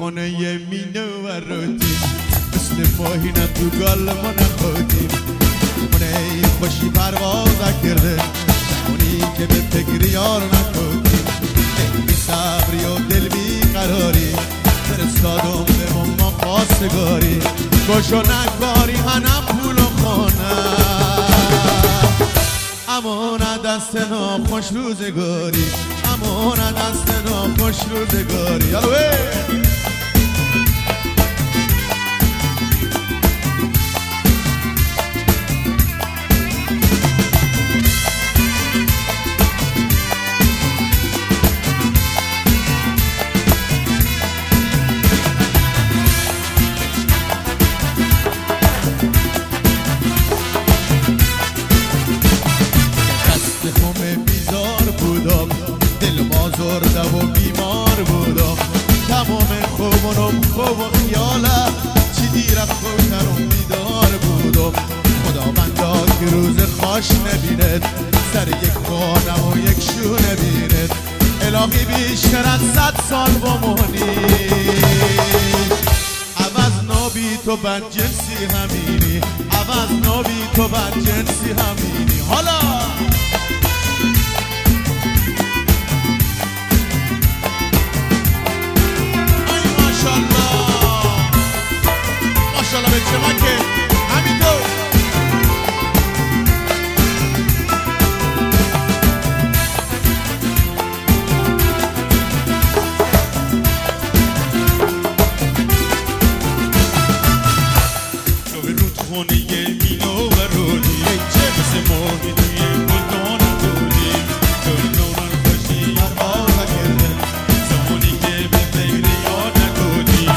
خونه مینه و رودیم مثل ماهینه تو گل ما نخودیم خونه خوشی پرواز کرده زمانی که به فکر یار نخودیم بی صبری و دل بی قراری فرستادم به ما خواستگاری گوشو نگاری هنم پول و خانه اما نه دست ناخوش روزگاری اما نه دست ناخوش روزگاری یالو زرده و بیمار بودم تمام خوبانم خوب و خیاله چی دیر از خوبتر و بیدار بودم خداوندا که روز خوش نبیند سر یک خانم و یک شو نبیند الهی بیشتر از 100 سال بمونی عوض نابی تو بد جنسی همینی عوض نابی تو بد جنسی همینی حالا ماشاءالله به چه که همینطور تو به رودخونه مینو و رودی مثل ماهی توی گلدان رودی تو نوران خوشی پرواز کرده زمانی که به فکر یار نکردی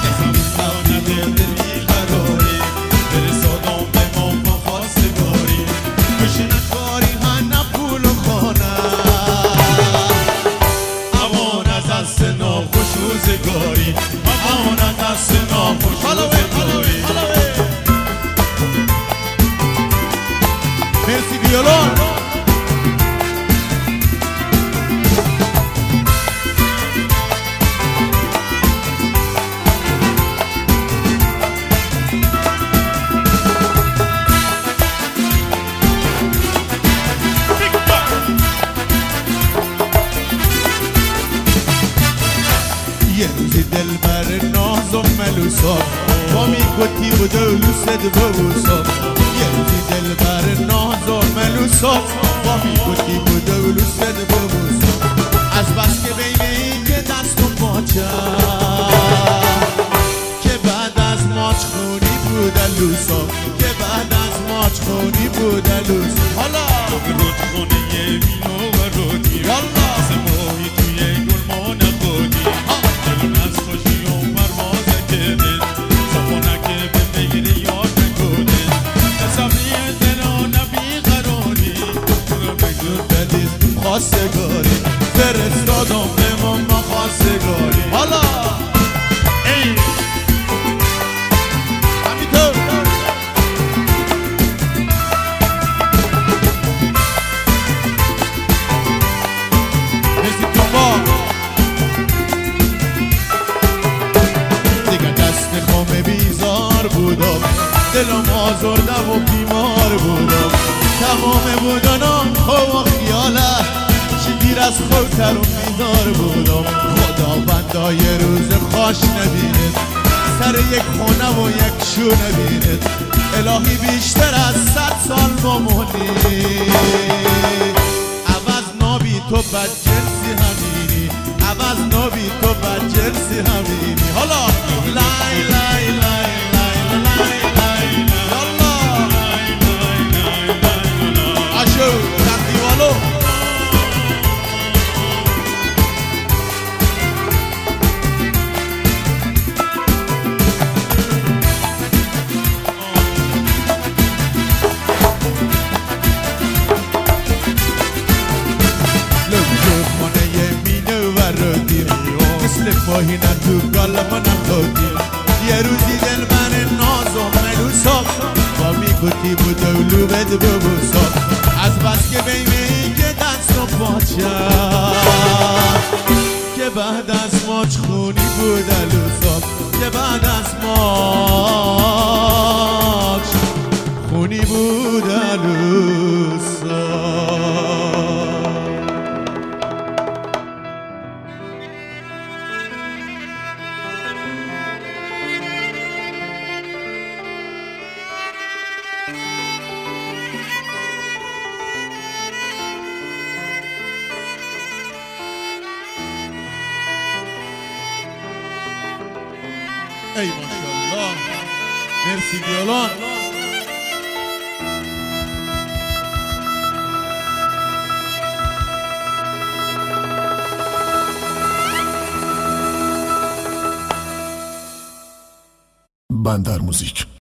روزگاری امانت دست ناخوش روزگاری مرسی ویولون یه روزی دل بر ناز و ملوسات با میگوتی بود و لوسد ببوسات یه روزی دل بر ناز و ملوسات با میگوتی بود و لوسد ببوسات از بس که بین این که دست و پاچه که بعد از ماچ خونی بود لوسات که بعد از ماچ خونی بود لوسات حالا رودخونه مینو و رودی یالا سموهی توی گلمان خودی از خوشی و پرواز کردن زمانه به فکر یاد نکنن تصوری دلانه بیقراری تو رو بگذار دلیز خواستگاری فرستادم به ما خواستگاری حالا ای همینطور مرسی تو بیزار بودم دلم آزرده و بیمار بودم تمام بودنم خوب و خیاله چی دیر از خوبتر و بیدار بودم خداوندا یه روز خوش نبیند سر یک خونه و یک شو نبیند الهی بیشتر از 100 سال بمونی عوض نابی تو بد جنسی همینی عوض نابی تو بد جنسی همینی حالا لای لای لای لای لای یالا آشو تقدیوالو ماهی نه تو گل ما نخودیم یه روزی دل من ناز و ملوسات با میگوتی بود اولو بد ببوسات از بس که بین این که دست و پاچه که بعد از ماچ خونی بود الوسام، که بعد از ماچ خونی بود الوسام. ای ماشاءالله، مرسی ویولون. بندر موزیک.